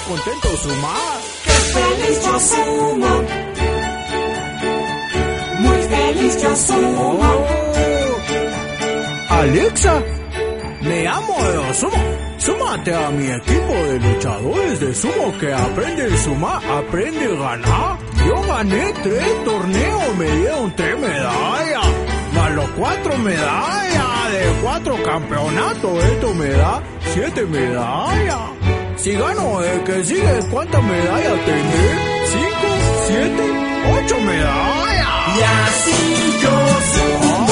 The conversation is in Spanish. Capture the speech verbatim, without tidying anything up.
contento sumar. ¡Qué feliz yo sumo! Muy feliz yo sumo. Oh. Alexa, me amo de sumo. Súmate a mi equipo de luchadores de sumo que aprende a sumar, aprende a ganar. Yo gané tres torneos, me dieron tres medallas. Más los cuatro medallas de cuatro campeonatos, esto me da siete medallas. Si gano el que sigue, ¿cuántas medallas tendré? Cinco, siete, ocho medallas. Y así yo sumo.